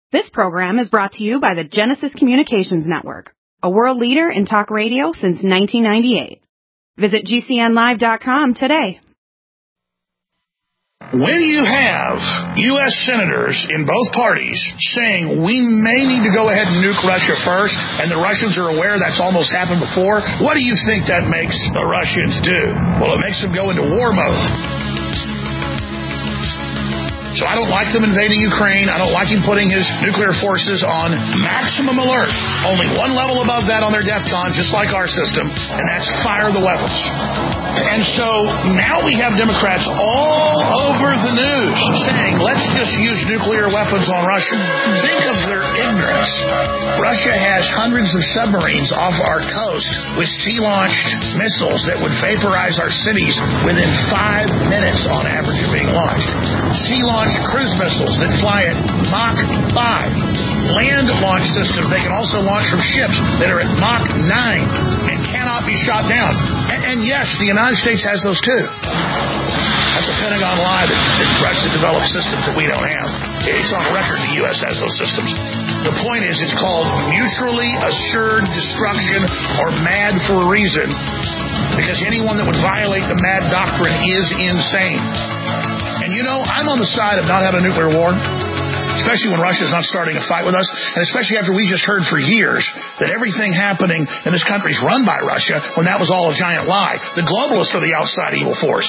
This program is brought to you by the Genesis Communications Network, a world leader in talk radio since 1998. Visit GCNlive.com today. When you have U.S. senators in both parties saying we may need to go ahead and nuke Russia first, and the Russians are aware that's almost happened before, what do you think that makes the Russians do? Well, it makes them go into war mode. So I don't like them invading Ukraine. I don't like him putting his nuclear forces on maximum alert. Only one level above that on their DEFCON, just like our system, and that's fire the weapons. And so now we have Democrats all over the news saying, let's just use nuclear weapons on Russia. Think of their ignorance. Russia has hundreds of submarines off our coast with sea-launched missiles that would vaporize our cities within 5 minutes on average of being launched. Sea-launched cruise missiles that fly at Mach 5. Land launch systems they can also launch from ships that are at Mach 9 and cannot be shot down. And yes, the United States has those too. That's a Pentagon lie that Russia developed systems that we don't have. It's on record the U.S. has those systems. The point is, it's called mutually assured destruction, or MAD for a reason, because anyone that would violate the MAD doctrine is insane. And you know, I'm on the side of not having a nuclear war, especially when Russia's not starting a fight with us, and especially after we just heard for years that everything happening in this country is run by Russia when that was all a giant lie. The globalists are the outside evil force.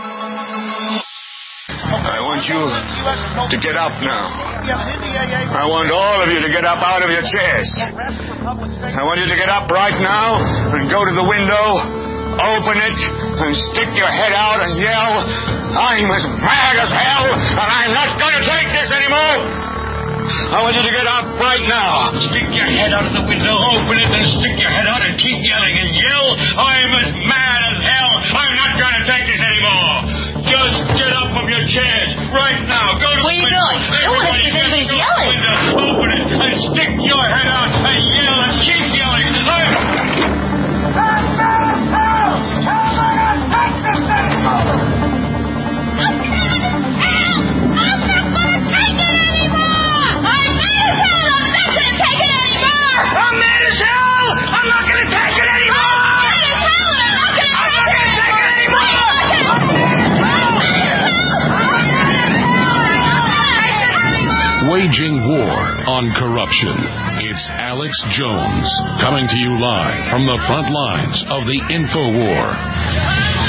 I want you to get up now. I want all of you to get up out of your chairs. I want you to get up right now and go to the window, open it, and stick your head out and yell, I'm as mad as hell, and I'm not going to take this anymore. I want you to get up right now. Stick your head out of the window, open it, and stick your head out and keep yelling and yell, I'm as mad as hell, I'm not going to take this anymore. Just get up from your chairs right now. Go to what are you doing? I don't want to see anybody's yelling. Open it and stick your head out and yell and keep yelling. Waging war on corruption. It's Alex Jones coming to you live from the front lines of the InfoWar.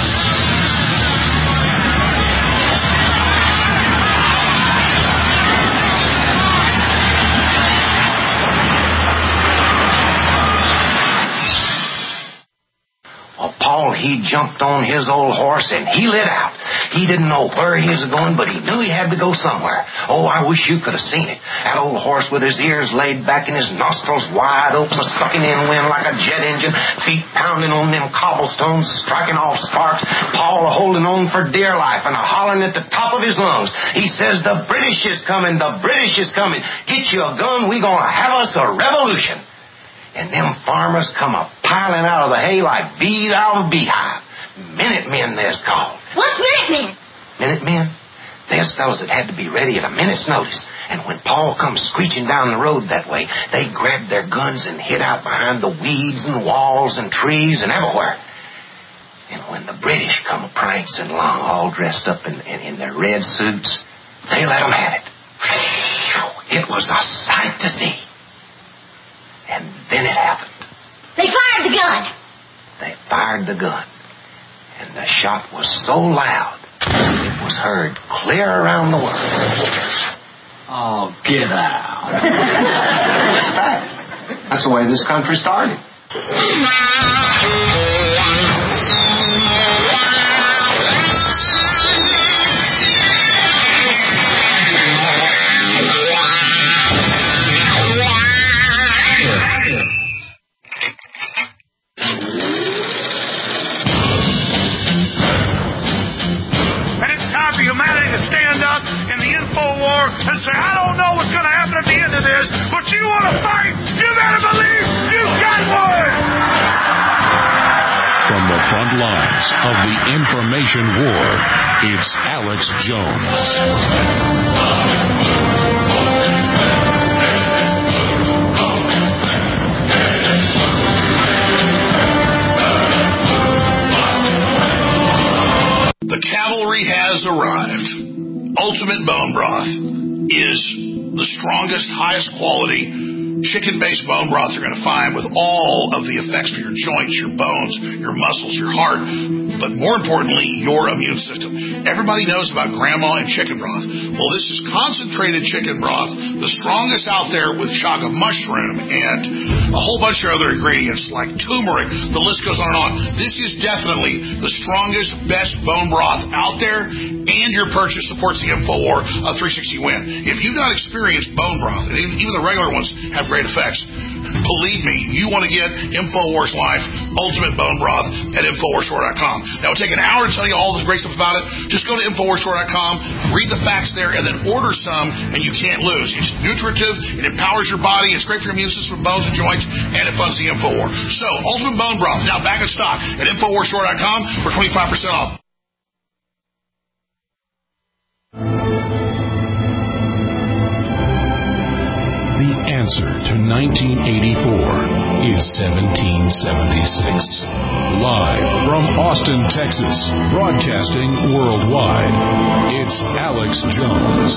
He jumped on his old horse and he lit out. He didn't know where he was going, but he knew he had to go somewhere. Oh, I wish you could have seen it. That old horse with his ears laid back and his nostrils wide open, sucking in wind like a jet engine, feet pounding on them cobblestones, striking off sparks, Paul holding on for dear life and hollering at the top of his lungs. He says, the British is coming, the British is coming. Get you a gun, we gonna have us a revolution. And them farmers come piling out of the hay like bees out of a beehive. Minutemen, they're called. What's Minutemen? Minutemen? There's fellas that had to be ready at a minute's notice. And when Paul comes screeching down the road that way, they grabbed their guns and hid out behind the weeds and walls and trees and everywhere. And when the British come prancing along, all dressed up in their red suits, they let them have it. It was a sight to see. And then it happened. They fired the gun. They fired the gun. And the shot was so loud, it was heard clear around the world. Oh, get out. That's the way this country started. And say, I don't know what's going to happen at the end of this, but you want to fight, you better believe you got one! From the front lines of the information war, it's Alex Jones. Ultimate Bone Broth is the strongest, highest quality chicken-based bone broth you're going to find, with all of the effects for your joints, your bones, your muscles, your heart, but more importantly, your immune system. Everybody knows about grandma and chicken broth. Well, this is concentrated chicken broth, the strongest out there, with chaga mushroom and a whole bunch of other ingredients like turmeric. The list goes on and on. This is definitely the strongest, best bone broth out there, and your purchase supports the InfoWar 360 win. If you've not experienced bone broth, and even the regular ones have great effects, believe me, you want to get InfoWars Life Ultimate Bone Broth at InfoWarsStore.com. Now, it'll take an hour to tell you all the great stuff about it. Just go to InfoWarsStore.com, read the facts there, and then order some, and you can't lose. It's nutritive, it empowers your body, it's great for your immune system, bones and joints, and it funds the InfoWar. So, Ultimate Bone Broth, now back in stock at InfoWarsStore.com for 25% off. The answer to 1984 is 1776. Live from Austin, Texas, broadcasting worldwide, it's Alex Jones.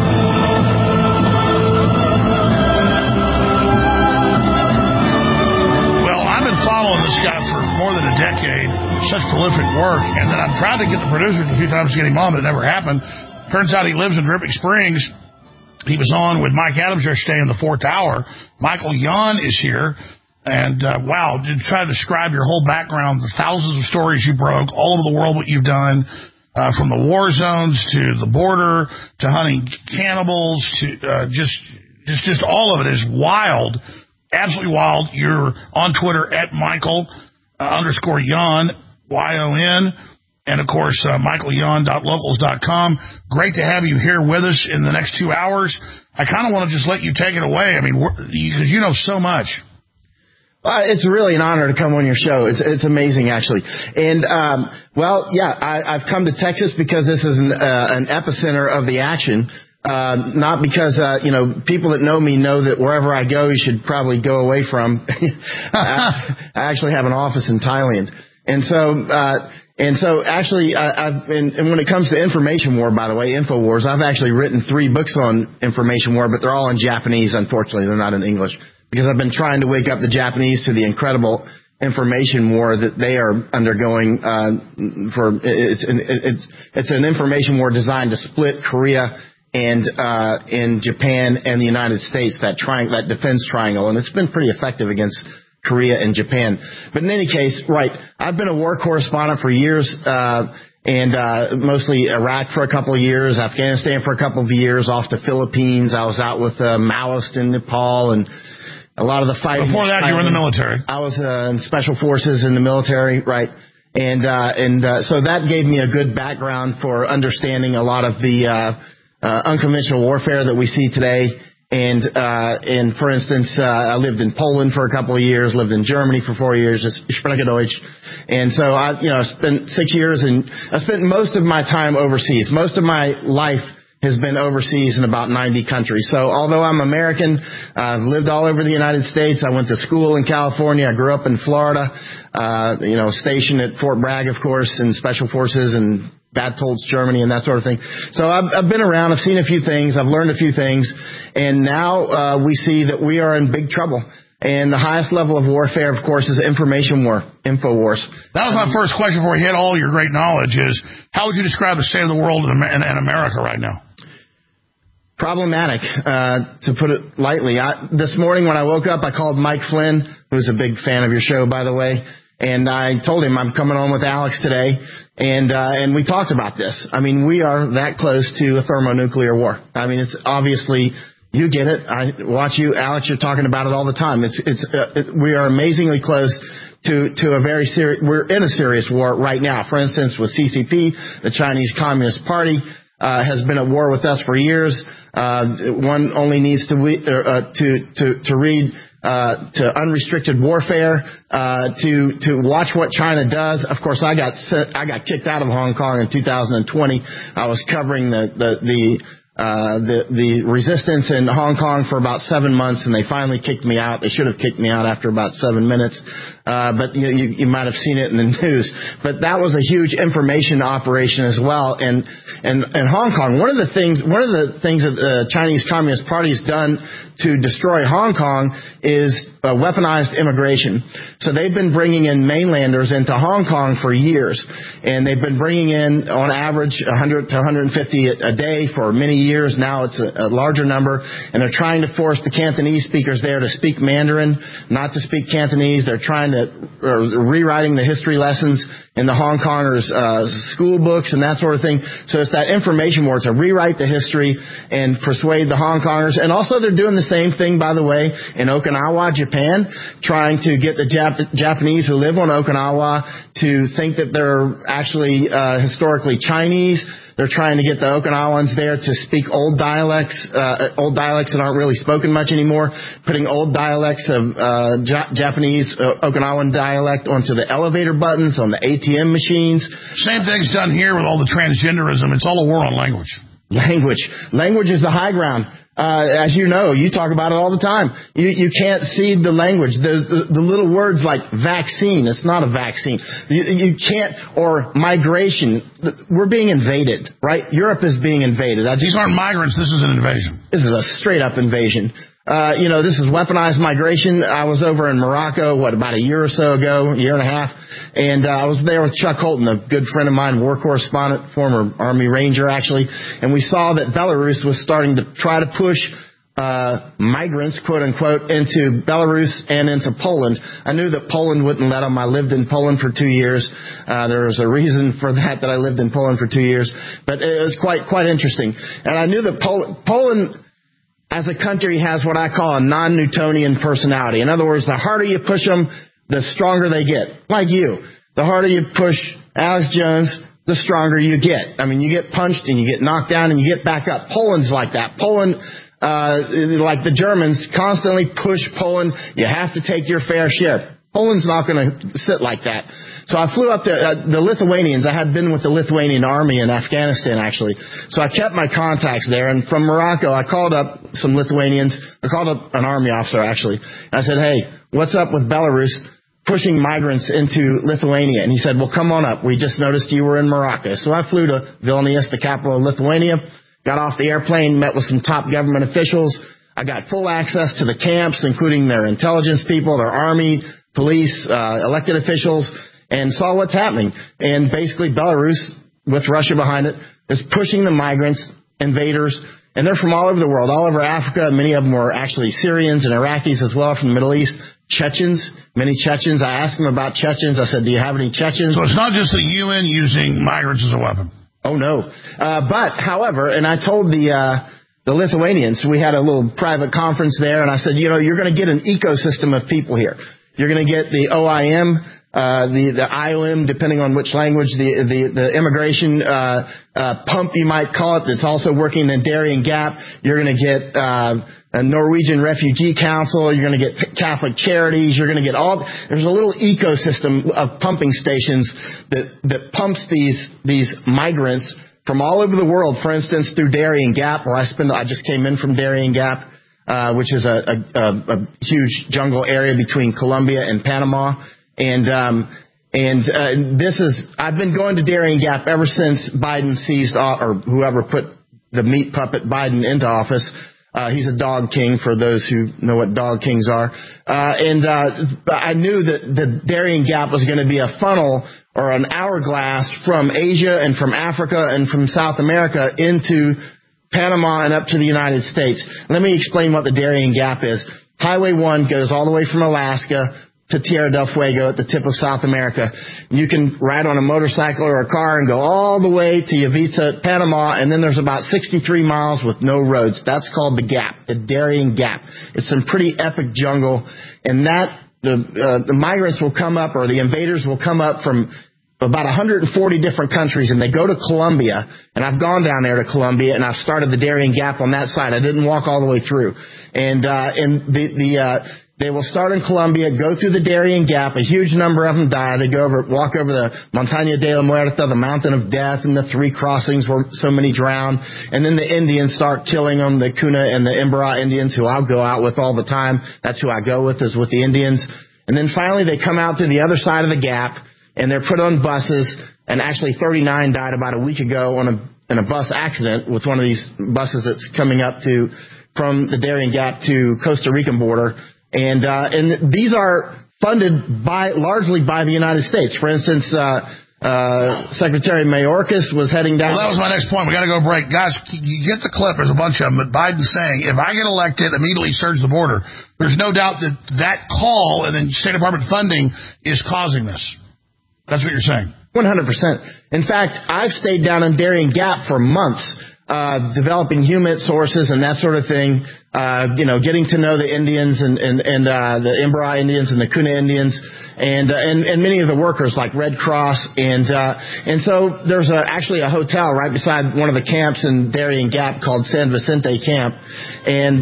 Well, I've been following this guy for more than a decade, such prolific work, and then I've tried to get the producers a few times to get him on, but it never happened. Turns out he lives in Dripping Springs. He was on with Mike Adams yesterday in the 4th hour. Michael Yon is here. And, wow, to try to describe your whole background, the thousands of stories you broke, all over the world, what you've done, from the war zones to the border to hunting cannibals to just all of it is wild, absolutely wild. You're on Twitter at Michael _Yon, Y-O-N. And, of course, michaelyon.locals.com. Great to have you here with us in the next 2 hours. I kind of want to just let you take it away. I mean, because you know so much. It's really an honor to come on your show. It's amazing, actually. And, I've come to Texas because this is an epicenter of the action. Not because, people that know me know that wherever I go, you should probably go away from. I actually have an office in Thailand. And so actually, and when it comes to information war, by the way, InfoWars, I've actually written 3 books on information war, but they're all in Japanese, unfortunately. They're not in English. Because I've been trying to wake up the Japanese to the incredible information war that they are undergoing. It's an information war designed to split Korea and in Japan and the United States, that defense triangle. And it's been pretty effective against Korea and Japan. But in any case, right, I've been a war correspondent for years, and mostly Iraq for a couple of years, Afghanistan for a couple of years, off the Philippines. I was out with Maoist in Nepal and a lot of the fighting. Before that, you were in the military. I was in special forces in the military, right? And so that gave me a good background for understanding a lot of the unconventional warfare that we see today. And for instance, I lived in Poland for a couple of years, lived in Germany for 4 years, ich spreche Deutsch. And so I spent 6 years, and I spent most of my time overseas. Most of my life has been overseas in about 90 countries. So although I'm American, I've lived all over the United States. I went to school in California. I grew up in Florida, stationed at Fort Bragg, of course, in Special Forces, and Bad Tolz, Germany, and that sort of thing. So I've been around. I've seen a few things. I've learned a few things. And now we see that we are in big trouble. And the highest level of warfare, of course, is information war, InfoWars. That was my first question before we hit all your great knowledge is, how would you describe the state of the world in America right now? Problematic, to put it lightly. This morning when I woke up, I called Mike Flynn, who's a big fan of your show, by the way, and I told him I'm coming on with Alex today, and we talked about this. I mean, we are that close to a thermonuclear war. I mean, it's obviously, you get it. I watch you, Alex, you're talking about it all the time. We are amazingly close to a very serious, we're in a serious war right now. For instance, with CCP, the Chinese Communist Party, has been at war with us for years. One only needs to read to Unrestricted Warfare to watch what China does. Of course, I got kicked out of Hong Kong in 2020. I was covering the the resistance in Hong Kong for about 7 months, and they finally kicked me out. They should have kicked me out after about 7 minutes. But you might have seen it in the news. But that was a huge information operation as well. And Hong Kong, one of the things that the Chinese Communist Party has done to destroy Hong Kong is weaponized immigration. So they've been bringing in mainlanders into Hong Kong for years, and they've been bringing in, on average, 100 to 150 a day for many years. Now it's a larger number, and they're trying to force the Cantonese speakers there to speak Mandarin, not to speak Cantonese. They're trying to rewriting the history lessons in the Hong Kongers' school books and that sort of thing. So it's that information war to rewrite the history and persuade the Hong Kongers. And also they're doing the same thing, by the way, in Okinawa, Japan, trying to get the Japanese who live on Okinawa to think that they're actually historically Chinese. They're trying to get the Okinawans there to speak old dialects that aren't really spoken much anymore, putting old dialects of Japanese Okinawan dialect onto the elevator buttons, on the ATM machines. Same thing's done here with all the transgenderism. It's all a war on language. Language is the high ground. As you know, you talk about it all the time. You can't see the language. The little words like vaccine, it's not a vaccine. You can't, or migration. We're being invaded, right? Europe is being invaded. These aren't migrants. This is an invasion. This is a straight up invasion. This is weaponized migration. I was over in Morocco, about a year or so ago, a year and a half, and I was there with Chuck Holton, a good friend of mine, war correspondent, former Army Ranger actually, and we saw that Belarus was starting to try to push migrants, quote unquote, into Belarus and into Poland. I knew that Poland wouldn't let them. I lived in Poland for 2 years. There was a reason for that I lived in Poland for 2 years, but it was quite interesting. And I knew that Poland as a country has what I call a non-Newtonian personality. In other words, the harder you push them, the stronger they get. Like you. The harder you push Alex Jones, the stronger you get. I mean, you get punched and you get knocked down and you get back up. Poland's like that. Poland, like the Germans, constantly push Poland. You have to take your fair share. Poland's not going to sit like that. So I flew up to the Lithuanians. I had been with the Lithuanian army in Afghanistan, actually. So I kept my contacts there. And from Morocco, I called up some Lithuanians. I called up an army officer, actually. I said, hey, what's up with Belarus pushing migrants into Lithuania? And he said, well, come on up. We just noticed you were in Morocco. So I flew to Vilnius, the capital of Lithuania, got off the airplane, met with some top government officials. I got full access to the camps, including their intelligence people, their army, police, elected officials, and saw what's happening. And basically Belarus, with Russia behind it, is pushing the migrants, invaders, and they're from all over the world, all over Africa. Many of them were actually Syrians and Iraqis as well from the Middle East. Chechens, many Chechens. I asked them about Chechens. I said, do you have any Chechens? So it's not just the UN using migrants as a weapon. Oh, no. But, however, and I told the Lithuanians, we had a little private conference there, and I said, you're going to get an ecosystem of people here. You're going to get the OIM, the IOM, depending on which language, the immigration pump, you might call it, that's also working in Darien Gap. You're going to get a Norwegian Refugee Council. You're going to get Catholic Charities. You're going to get there's a little ecosystem of pumping stations that pumps these migrants from all over the world. For instance, through Darien Gap, where I just came in from Darien Gap, which is a huge jungle area between Colombia and Panama. I've been going to Darien Gap ever since Biden seized or whoever put the meat puppet Biden into office. He's a dog king, for those who know what dog kings are. I knew that the Darien Gap was going to be a funnel or an hourglass from Asia and from Africa and from South America into Panama and up to the United States. Let me explain what the Darien Gap is. Highway 1 goes all the way from Alaska to Tierra del Fuego at the tip of South America. You can ride on a motorcycle or a car and go all the way to Yavita, Panama, and then there's about 63 miles with no roads. That's called the Gap, the Darien Gap. It's some pretty epic jungle, and the migrants will come up, or the invaders will come up from about 140 different countries, and they go to Colombia, and I've gone down there to Colombia, and I've started the Darien Gap on that side. I didn't walk all the way through. They will start in Colombia, go through the Darien Gap. A huge number of them die. They walk over the Montaña de la Muerta, the Mountain of Death, and the 3 crossings where so many drown. And then the Indians start killing them, the Kuna and the Imbra Indians, who I'll go out with all the time. That's who I go with, is with the Indians. And then finally they come out through the other side of the gap, and they're put on buses. And actually 39 died about a week ago in a bus accident with one of these buses that's coming up from the Darien Gap to Costa Rican border. And these are funded largely by the United States. For instance, Secretary Mayorkas was heading down. Well, that was my next point. We got to go break. Guys, you get the clip. There's a bunch of them. But Biden's saying, if I get elected, immediately surge the border. There's no doubt that call and then State Department funding is causing this. That's what you're saying. 100%. In fact, I've stayed down in Darien Gap for months, developing human sources and that sort of thing. Getting to know the Indians and the Imbra Indians and the Kuna Indians and many of the workers like Red Cross and so there's actually a hotel right beside one of the camps in Darien Gap called San Vicente Camp and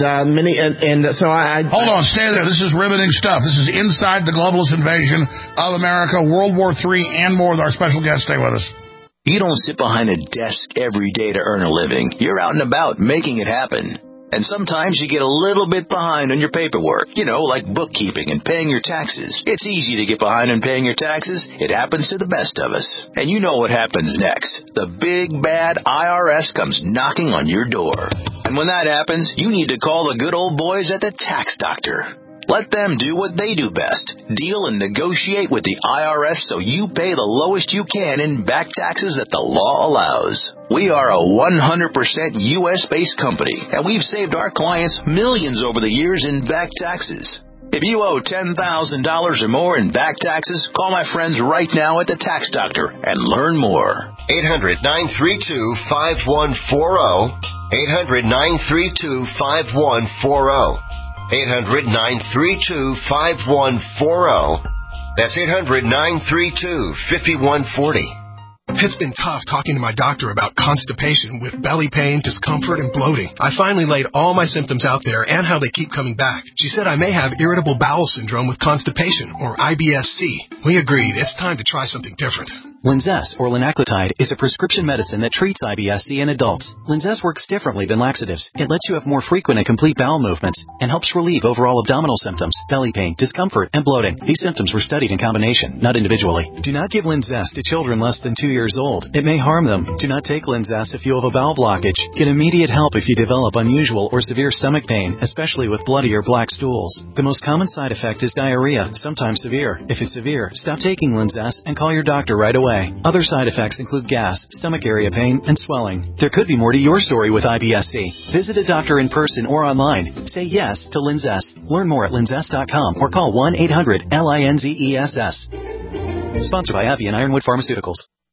so I hold on, stay there. This is riveting stuff. This is inside the globalist invasion of America, World War III and more with our special guest. Stay with us. You don't sit behind a desk every day to earn a living. You're out and about making it happen. And sometimes you get a little bit behind on your paperwork, like bookkeeping and paying your taxes. It's easy to get behind on paying your taxes. It happens to the best of us. And you know what happens next. The big, bad IRS comes knocking on your door. And when that happens, you need to call the good old boys at the Tax Doctor. Let them do what they do best. Deal and negotiate with the IRS so you pay the lowest you can in back taxes that the law allows. We are a 100% U.S.-based company, and we've saved our clients millions over the years in back taxes. If you owe $10,000 or more in back taxes, call my friends right now at the Tax Doctor and learn more. 800-932-5140. 800-932-5140. 800-932-5140. That's 800-932-5140. It's been tough talking to my doctor about constipation with belly pain, discomfort, and bloating. I finally laid all my symptoms out there and how they keep coming back. She said I may have irritable bowel syndrome with constipation, or IBS-C. We agreed it's time to try something different. Linzess, or linaclotide, is a prescription medicine that treats IBS-C in adults. Linzess works differently than laxatives. It lets you have more frequent and complete bowel movements and helps relieve overall abdominal symptoms, belly pain, discomfort, and bloating. These symptoms were studied in combination, not individually. Do not give Linzess to children less than 2 years old. It may harm them. Do not take Linzess if you have a bowel blockage. Get immediate help if you develop unusual or severe stomach pain, especially with bloody or black stools. The most common side effect is diarrhea, sometimes severe. If it's severe, stop taking Linzess and call your doctor right away. Other side effects include gas, stomach area pain, and swelling. There could be more to your story with IBS-C. Visit a doctor in person or online. Say yes to Linzess. Learn more at linzess.com or call 1-800-LINZESS. Sponsored by Avian Ironwood Pharmaceuticals.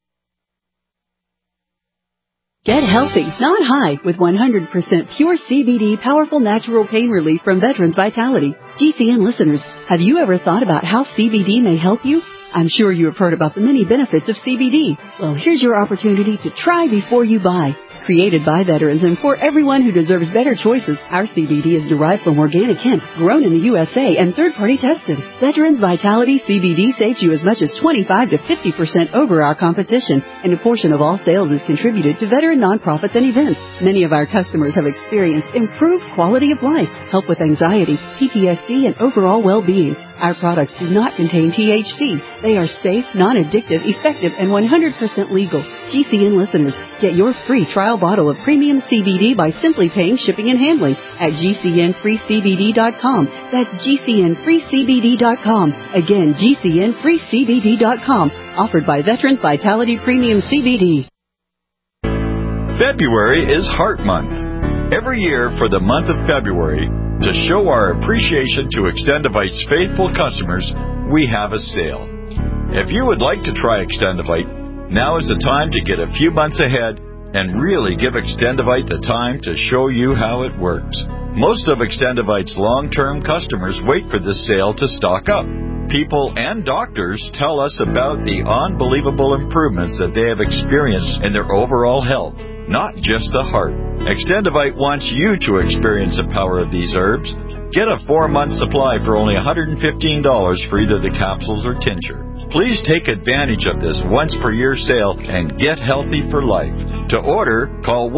Get healthy, not high, with 100% pure CBD powerful natural pain relief from Veterans Vitality. GCN listeners, have you ever thought about how CBD may help you? I'm sure you have heard about the many benefits of CBD. Well, here's your opportunity to try before you buy. Created by veterans and for everyone who deserves better choices, our CBD is derived from organic hemp, grown in the USA, and third-party tested. Veterans Vitality CBD saves you as much as 25 to 50% over our competition, and a portion of all sales is contributed to veteran nonprofits and events. Many of our customers have experienced improved quality of life, help with anxiety, PTSD, and overall well-being. Our products do not contain THC. They are safe, non-addictive, effective, and 100% legal. GCN listeners, get your free trial bottle of premium CBD by simply paying shipping and handling at GCNFreeCBD.com. That's GCNFreeCBD.com. Again, GCNFreeCBD.com. Offered by Veterans Vitality Premium CBD. February is Heart Month. Every year for the month of February, to show our appreciation to Extendivite's faithful customers, we have a sale. If you would like to try Extendivite, now is the time to get a few months ahead and really give Extendivite the time to show you how it works. Most of Extendivite's long-term customers wait for this sale to stock up. people and doctors tell us about the unbelievable improvements that they have experienced in their overall health, not just the heart. Extendivite wants you to experience the power of these herbs. Get a 4-month supply for only $115 for either the capsules or tincture. Please take advantage of this once-per-year sale and get healthy for life. To order, call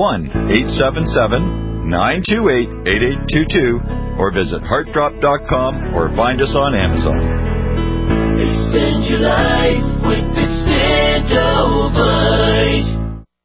1-877-928-8822 or visit heartdrop.com or find us on Amazon. Extend your life with Extendivite.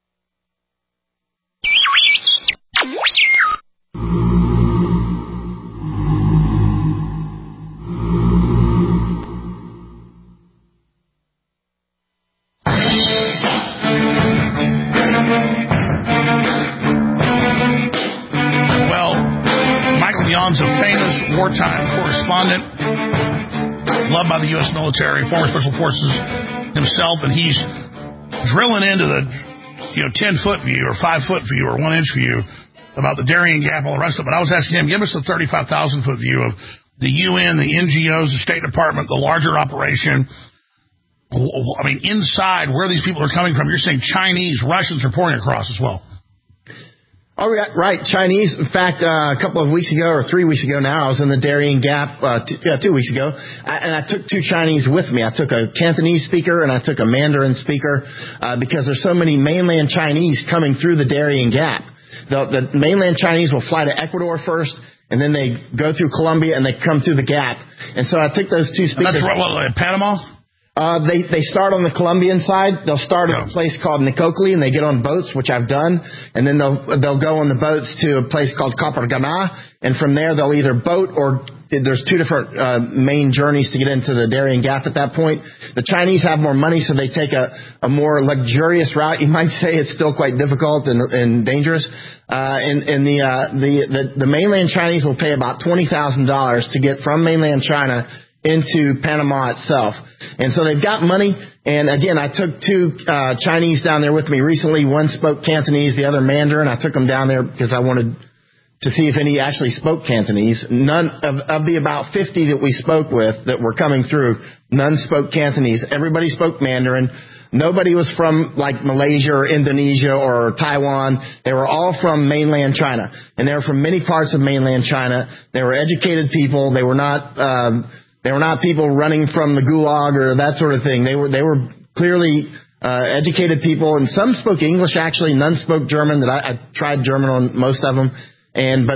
A famous wartime correspondent, loved by the U.S. military, former Special Forces himself, and he's drilling into the 10-foot view or 5-foot view or 1-inch view about the Darien Gap, all the rest of it. But I was asking him, give us the 35,000-foot view of the UN, the NGOs, the State Department, the larger operation. I mean, inside where these people are coming from, you're saying Chinese, Russians are pouring across as well. Oh, right. Chinese. In fact, a couple of weeks ago or 3 weeks ago now, I was in the Darien Gap, 2 weeks ago, and I took 2 Chinese with me. I took a Cantonese speaker and I took a Mandarin speaker because there's so many mainland Chinese coming through the Darien Gap. The mainland Chinese will fly to Ecuador first, and then they go through Colombia and they come through the Gap. And so I took those 2 speakers. That's right, Panama? They start on the Colombian side. They'll start at a place called Nicocli, and they get on boats, which I've done, and then they'll go on the boats to a place called Copacabana, and from there they'll either boat or there's 2 different main journeys to get into the Darien Gap at that point. The Chinese have more money, so they take a more luxurious route. You might say it's still quite difficult and dangerous. And the mainland Chinese will pay about $20,000 to get from mainland China into Panama itself. And so they've got money. And again, I took 2 Chinese down there with me recently. One spoke Cantonese, the other Mandarin. I took them down there because I wanted to see if any actually spoke Cantonese. None of the about 50 that we spoke with that were coming through, none spoke Cantonese. Everybody spoke Mandarin. Nobody was from like Malaysia or Indonesia or Taiwan. They were all from mainland China. And they were from many parts of mainland China. They were educated people. They were not people running from the gulag or that sort of thing. They were clearly educated people, and some spoke English actually. None spoke German. I tried German on most of them, but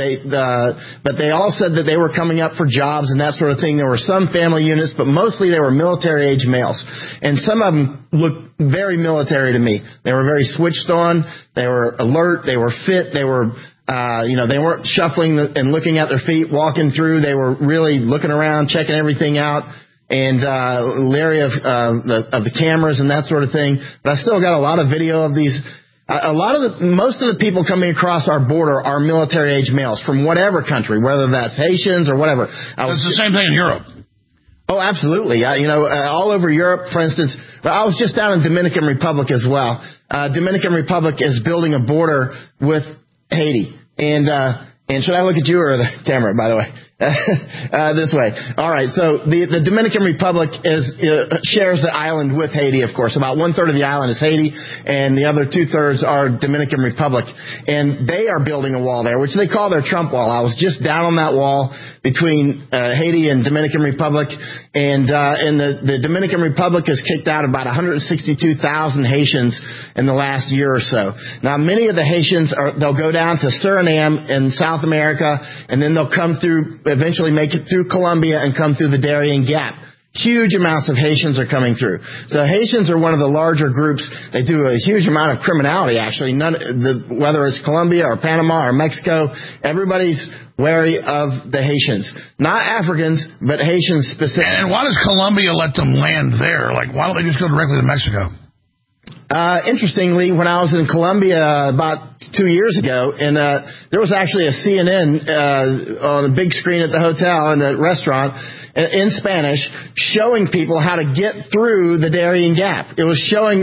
they all said that they were coming up for jobs and that sort of thing. There were some family units, but mostly they were military age males, and some of them looked very military to me. They were very switched on. They were alert. They were fit. They were. They weren't shuffling and looking at their feet, walking through. They were really looking around, checking everything out, and leery of the cameras and that sort of thing. But I still got a lot of video of these. Most of the people coming across our border are military age males from whatever country, whether that's Haitians or whatever. It's the same thing in Europe. Oh, absolutely. All over Europe, for instance. I was just down in Dominican Republic as well. Dominican Republic is building a border with Haiti. And should I look at you or the camera, by the way? This way. All right. So the Dominican Republic shares the island with Haiti, of course. About 1/3 of the island is Haiti, and the other 2/3 are Dominican Republic. And they are building a wall there, which they call their Trump wall. I was just down on that wall between Haiti and Dominican Republic, and the Dominican Republic has kicked out about 162,000 Haitians in the last year or so. Now, many of the Haitians they'll go down to Suriname in South America, and then they'll come through, eventually make it through Colombia and come through the Darien Gap. Huge amounts of Haitians are coming through. So Haitians are one of the larger groups. They do a huge amount of criminality, actually. Whether it's Colombia or Panama or Mexico, everybody's wary of the Haitians. Not Africans, but Haitians specifically. And why does Colombia let them land there? Like, why don't they just go directly to Mexico? Interestingly, when I was in Colombia about 2 years ago, and there was actually a CNN on a big screen at the hotel and the restaurant in Spanish showing people how to get through the Darien Gap. It was showing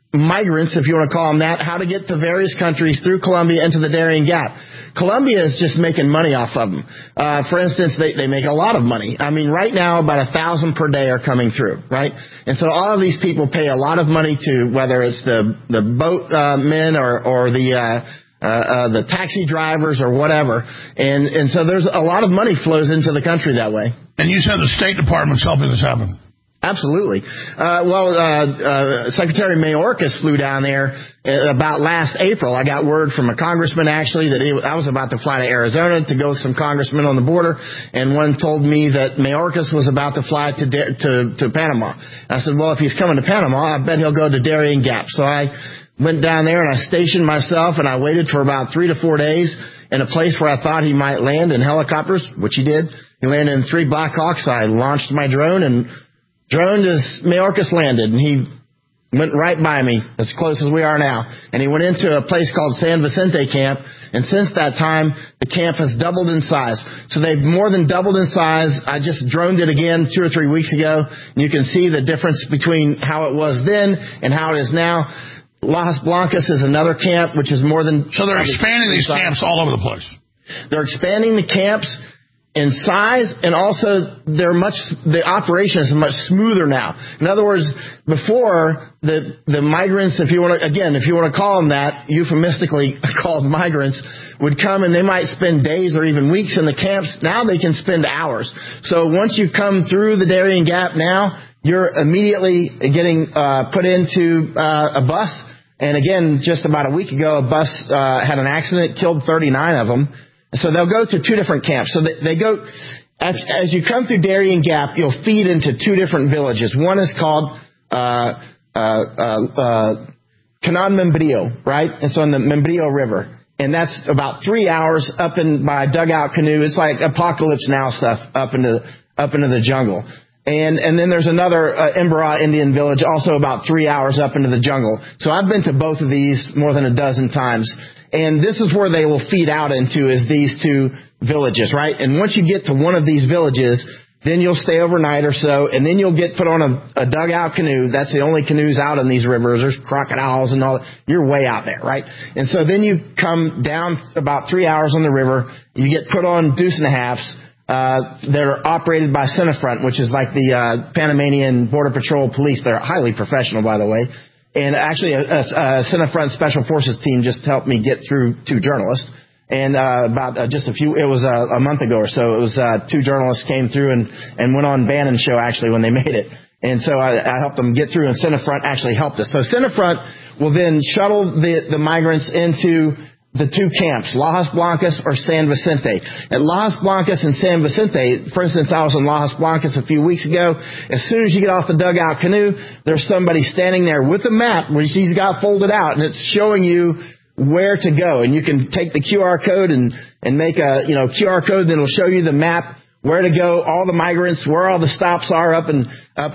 migrants, if you want to call them that, how to get to various countries through Colombia into the Darien Gap. Colombia is just making money off of them. For instance, they make a lot of money. I mean, right now, about 1,000 per day are coming through, right? And so all of these people pay a lot of money to, whether it's the boat men or the taxi drivers or whatever. And so there's a lot of money flows into the country that way. And you said the State Department's helping this happen. Absolutely. Secretary Mayorkas flew down there about last April. I got word from a congressman, actually, that I was about to fly to Arizona to go with some congressmen on the border, and one told me that Mayorkas was about to fly to Panama. I said, well, if he's coming to Panama, I bet he'll go to Darien Gap. So I went down there and I stationed myself, and I waited for about 3 to 4 days in a place where I thought he might land in helicopters, which he did. He landed in 3 Blackhawks. I launched my drone and droned as Mayorkas landed, and he went right by me, as close as we are now. And he went into a place called San Vicente Camp, and since that time, the camp has doubled in size. So they've more than doubled in size. I just droned it again 2 or 3 weeks ago, and you can see the difference between how it was then and how it is now. Las Blancas is another camp, which is more than... So they're expanding these camps all over the place. They're expanding the camps in size, and also the operation is much smoother now. In other words, before the migrants, if you want to call them that, euphemistically called migrants, would come and they might spend days or even weeks in the camps. Now they can spend hours. So once you come through the Darien Gap now, you're immediately getting put into a bus. And again, just about a week ago, a bus had an accident, killed 39 of them. So they'll go to 2 different camps. So they go, as you come through Darien Gap, you'll feed into 2 different villages. One is called Canan Membrillo, right? It's on the Membrillo River. And that's about 3 hours up by a dugout canoe. It's like Apocalypse Now stuff up into the jungle. And then there's another Embera Indian village, also about 3 hours up into the jungle. So I've been to both of these more than a dozen times. And this is where they will feed out into, is these 2 villages, right? And once you get to one of these villages, then you'll stay overnight or so, and then you'll get put on a dugout canoe. That's the only canoes out in these rivers. There's crocodiles and all that. You're way out there, right? And so then you come down about 3 hours on the river. You get put on deuce and a halves. They're operated by Cinefront, which is like the Panamanian Border Patrol Police. They're highly professional, by the way. And actually, a Cinefront Special Forces team just helped me get through 2 journalists. And it was a month ago or so, it was 2 journalists came through and went on Bannon's show, actually, when they made it. And so I helped them get through, and Cinefront actually helped us. So Cinefront will then shuttle the migrants into the 2 camps, Lajas Blancas or San Vicente. At Lajas Blancas and San Vicente, for instance, I was in Lajas Blancas a few weeks ago. As soon as you get off the dugout canoe, there's somebody standing there with a map, which he's got folded out, and it's showing you where to go. And you can take the QR code and make a QR code that will show you the map, where to go, all the migrants, where all the stops are up in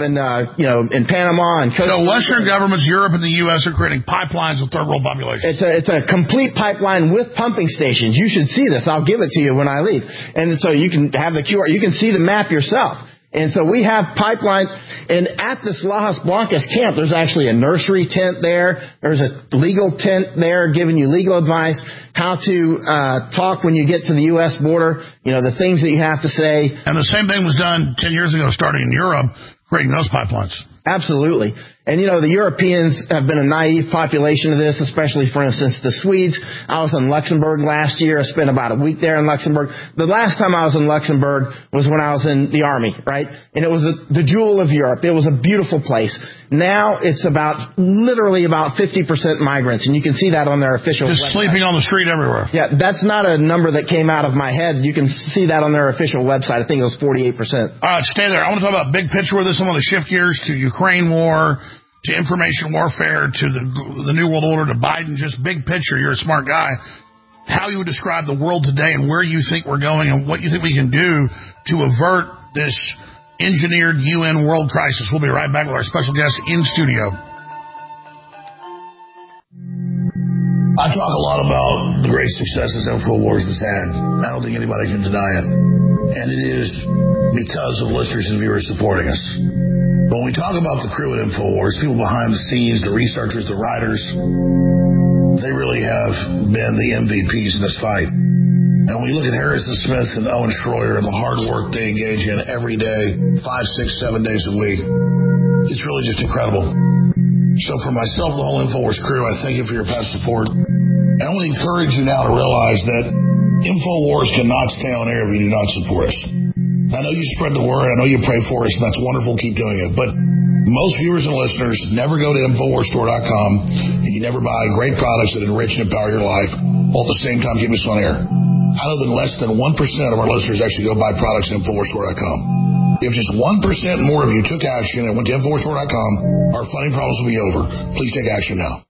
Panama and Costa Rica. So Western governments, Europe and the U.S. are creating pipelines with third world populations. It's a complete pipeline with pumping stations. You should see this. I'll give it to you when I leave. And so you can have the QR. You can see the map yourself. And so we have pipelines, and at this Lajas Blancas camp, there's actually a nursery tent there. There's a legal tent there giving you legal advice, how to talk when you get to the U.S. border, the things that you have to say. And the same thing was done 10 years ago, starting in Europe, creating those pipelines. Absolutely. And, the Europeans have been a naive population of this, especially, for instance, the Swedes. I was in Luxembourg last year. I spent about a week there in Luxembourg. The last time I was in Luxembourg was when I was in the Army, right? And it was the jewel of Europe. It was a beautiful place. Now it's literally about 50% migrants, and you can see that on their official website. Just sleeping on the street everywhere. Yeah, that's not a number that came out of my head. You can see that on their official website. I think it was 48%. All right, stay there. I want to talk about big picture with this. I want to shift gears to Ukraine war, to information warfare, to the New World Order, to Biden. Just big picture. You're a smart guy. How you would describe the world today and where you think we're going and what you think we can do to avert this engineered UN world crisis. We'll be right back with our special guest in studio. I talk a lot about the great successes InfoWars has had. I don't think anybody can deny it. And it is because of listeners and viewers supporting us. When we talk about the crew at InfoWars, people behind the scenes, the researchers, the writers, they really have been the MVPs in this fight. And when you look at Harrison Smith and Owen Schroyer and the hard work they engage in every day, 5, 6, 7 days a week, it's really just incredible. So for myself and the whole InfoWars crew, I thank you for your past support. And I want to encourage you now to realize that InfoWars cannot stay on air if you do not support us. I know you spread the word. I know you pray for us, and that's wonderful. Keep doing it. But most viewers and listeners never go to InfoWarsStore.com, and you never buy great products that enrich and empower your life, while at the same time keep us on air. I know that less than 1% of our listeners actually go buy products at InfoWarsStore.com. If just 1% more of you took action and went to InfoWarsStore.com, our funding problems will be over. Please take action now.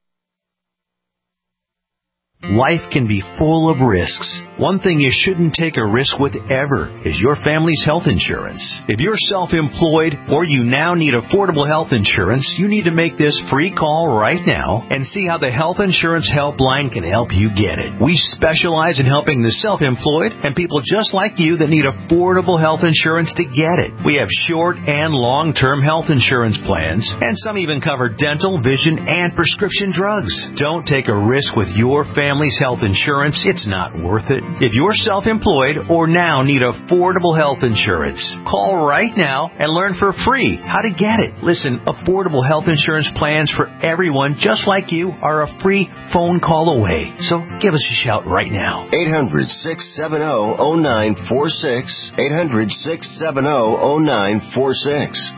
Life can be full of risks. One thing you shouldn't take a risk with ever is your family's health insurance. If you're self-employed or you now need affordable health insurance, you need to make this free call right now and see how the Health Insurance Helpline can help you get it. We specialize in helping the self-employed and people just like you that need affordable health insurance to get it. We have short and long-term health insurance plans, and some even cover dental, vision, and prescription drugs. Don't take a risk with your family's health insurance. It's not worth it. If you're self-employed or now need affordable health insurance, call right now and learn for free how to get it. Listen, affordable health insurance plans for everyone just like you are a free phone call away. So give us a shout right now. 800-670-0946. 800-670-0946.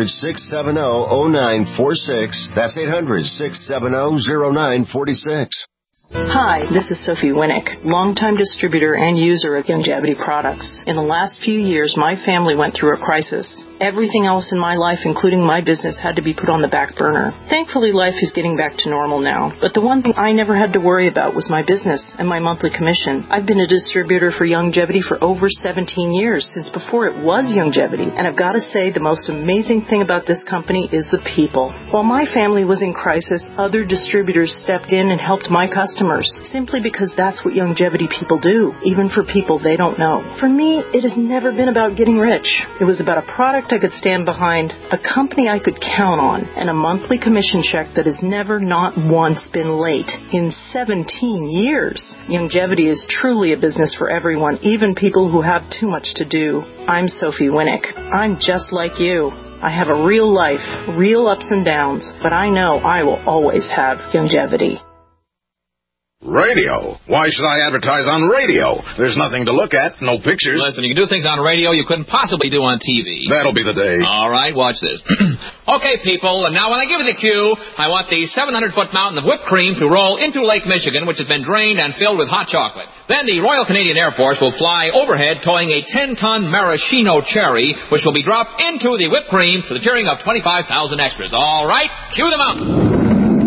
800-670-0946. That's 800-670-0946. Hi, this is Sophie Winnick, longtime distributor and user of Youngevity products. In the last few years, my family went through a crisis. Everything else in my life, including my business, had to be put on the back burner. Thankfully, life is getting back to normal now. But the one thing I never had to worry about was my business and my monthly commission. I've been a distributor for Youngevity for over 17 years, since before it was Youngevity. And I've got to say, the most amazing thing about this company is the people. While my family was in crisis, other distributors stepped in and helped my customers, simply because that's what Youngevity people do, even for people they don't know. For me, it has never been about getting rich. It was about a product I could stand behind, a company I could count on, and a monthly commission check that has never not once been late in 17 years. Youngevity is truly a business for everyone, even people who have too much to do. I'm Sophie Winnick. I'm just like you. I have a real life, real ups and downs, but I know I will always have Youngevity. Radio? Why should I advertise on radio? There's nothing to look at, no pictures. Listen, you can do things on radio you couldn't possibly do on TV. That'll be the day. All right, watch this. Okay, people, and now when I give you the cue, I want the 700-foot mountain of whipped cream to roll into Lake Michigan, which has been drained and filled with hot chocolate. Then the Royal Canadian Air Force will fly overhead towing a 10-ton maraschino cherry, which will be dropped into the whipped cream to the cheering of 25,000 extras. All right, cue the mountain.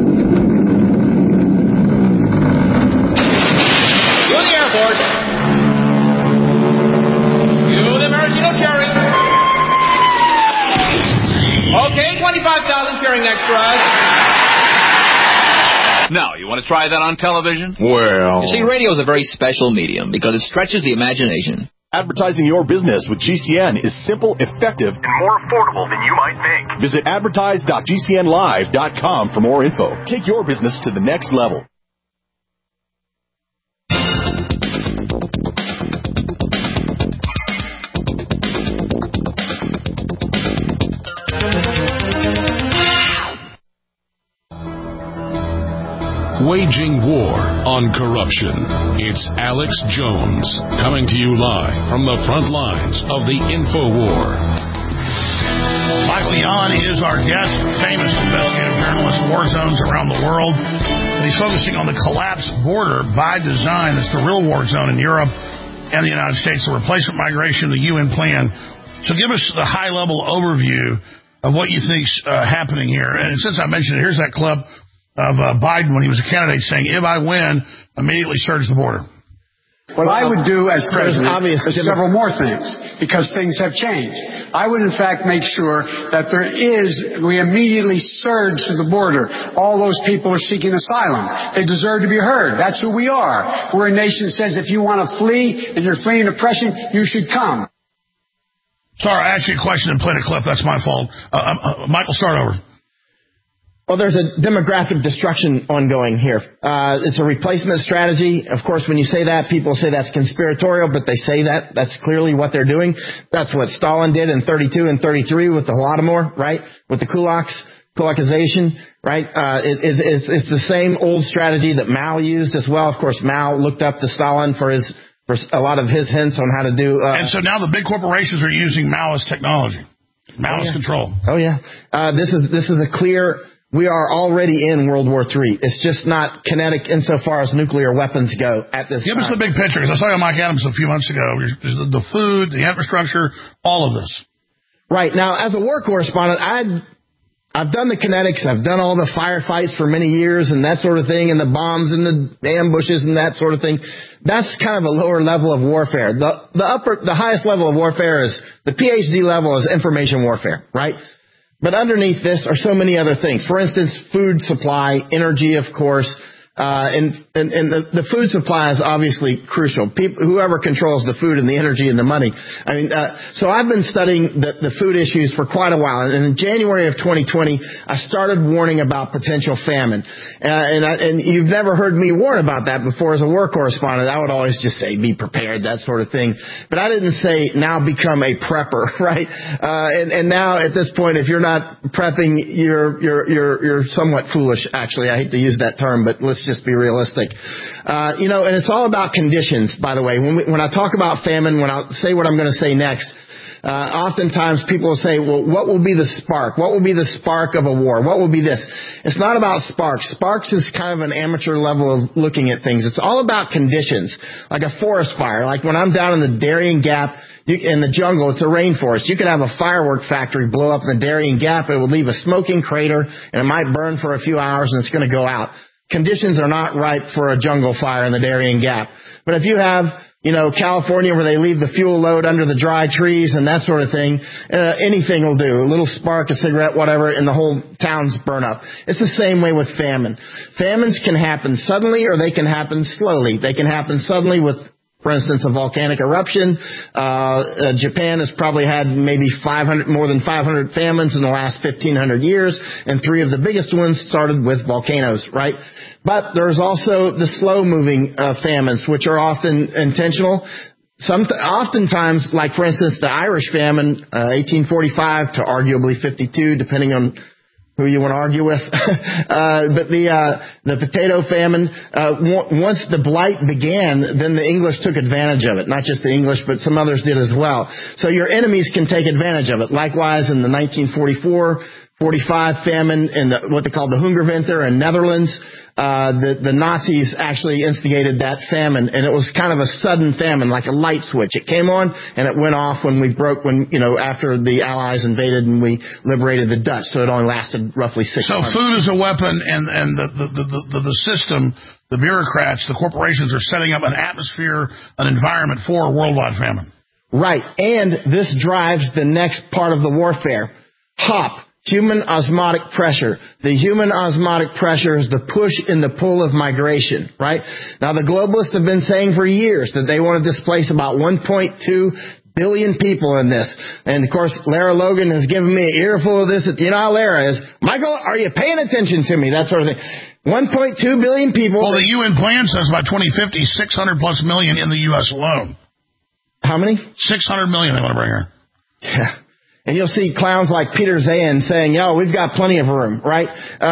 Okay, 25,000 cheering extras. Now, you want to try that on television? Well... You see, radio is a very special medium because it stretches the imagination. Advertising your business with GCN is simple, effective, and more affordable than you might think. Visit advertise.gcnlive.com for more info. Take your business to the next level. Waging war on corruption. It's Alex Jones coming to you live from the front lines of the InfoWar. Michael Yon is our guest, famous investigative journalist, war zones around the world. And he's focusing on the collapsed border by design. That's the real war zone in Europe and the United States, the replacement migration, the UN plan. So give us the high-level overview of what you think's happening here. And since I mentioned it, here's that clip of Biden when he was a candidate saying, if I win, immediately surge the border. What I would do as president is several more things, because things have changed. I would, in fact, make sure that we immediately surge to the border. All those people are seeking asylum. They deserve to be heard. That's who we are. We're a nation that says if you want to flee and you're fleeing oppression, you should come. Sorry, I asked you a question and played a clip. That's my fault. Michael, start over. Well, there's a demographic destruction ongoing here. It's a replacement strategy. Of course, when you say that, people say that's conspiratorial, but they say that. That's clearly what they're doing. That's what Stalin did in 32 and 33 with the Holodomor, right? With the kulakization, right? It's the same old strategy that Mao used as well. Of course, Mao looked up to Stalin for a lot of his hints on how to do. And so now the big corporations are using Maoist technology, Maoist control. Oh yeah, this is a clear. We are already in World War III. It's just not kinetic insofar as nuclear weapons go at this Give time. us the big picture, because I saw you on Mike Adams a few months ago. The food, the infrastructure, all of this. Right. Now, as a war correspondent, I've done the kinetics. I've done all the firefights for many years and that sort of thing, and the bombs and the ambushes and that sort of thing. That's kind of a lower level of warfare. The highest level of warfare is, the PhD level is information warfare, right? But underneath this are so many other things. For instance, food supply, energy, of course, and the food supply is obviously crucial. Whoever controls the food and the energy and the money. I mean, so I've been studying the food issues for quite a while. And in January of 2020, I started warning about potential famine. And you've never heard me warn about that before as a war correspondent. I would always just say, be prepared, that sort of thing. But I didn't say, now become a prepper, right? And now at this point, if you're not prepping, you're somewhat foolish, actually. I hate to use that term, but let's just be realistic. And it's all about conditions, by the way. When I talk about famine, when I say what I'm going to say next, oftentimes people will say, well, what will be the spark? What will be the spark of a war? What will be this? It's not about sparks. Sparks is kind of an amateur level of looking at things. It's all about conditions, like a forest fire. Like when I'm down in the Darien Gap, in the jungle, it's a rainforest. You could have a firework factory blow up in the Darien Gap. It would leave a smoking crater, and it might burn for a few hours, and it's going to go out. Conditions are not ripe for a jungle fire in the Darien Gap. But if you have, California where they leave the fuel load under the dry trees and that sort of thing, anything will do. A little spark, a cigarette, whatever, and the whole town's burn up. It's the same way with famine. Famines can happen suddenly or they can happen slowly. They can happen suddenly with, for instance, a volcanic eruption. Japan has probably had maybe more than 500 famines in the last 1,500 years, and 3 of the biggest ones started with volcanoes, right? But there's also the slow-moving famines, which are often intentional. Oftentimes, like, for instance, the Irish famine, 1845 to arguably 52, depending on who you want to argue with. But the potato famine, once the blight began, then the English took advantage of it. Not just the English, but some others did as well. So your enemies can take advantage of it. Likewise, in the 1944-45 famine in what they called the Hungerwinter in Netherlands, the Nazis actually instigated that famine, and it was kind of a sudden famine, like a light switch. It came on and it went off after the Allies invaded and we liberated the Dutch. So it only lasted roughly 6 months. So food is a weapon, and the system, the bureaucrats, the corporations are setting up an atmosphere, an environment for worldwide famine. Right, and this drives the next part of the warfare. HOP. Human osmotic pressure. The human osmotic pressure is the push and the pull of migration, right? Now, the globalists have been saying for years that they want to displace about 1.2 billion people in this. And, of course, Lara Logan has given me an earful of this. You know how Lara is. Michael, are you paying attention to me? That sort of thing. 1.2 billion people. Well, the UN plan says by 2050, 600+ million in the U.S. alone. How many? 600 million they want to bring here. Yeah. And you'll see clowns like Peter Zayin saying, we've got plenty of room, right?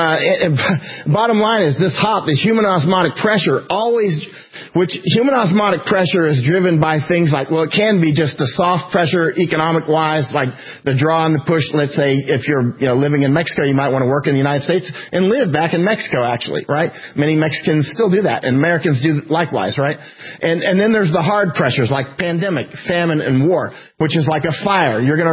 Bottom line is this HOP, this human osmotic pressure, which human osmotic pressure is driven by things like, well, it can be just a soft pressure economic-wise, like the draw and the push. Let's say if you're living in Mexico, you might want to work in the United States and live back in Mexico, actually, right? Many Mexicans still do that, and Americans do likewise, right? And then there's the hard pressures like pandemic, famine, and war, which is like a fire. You're going to run from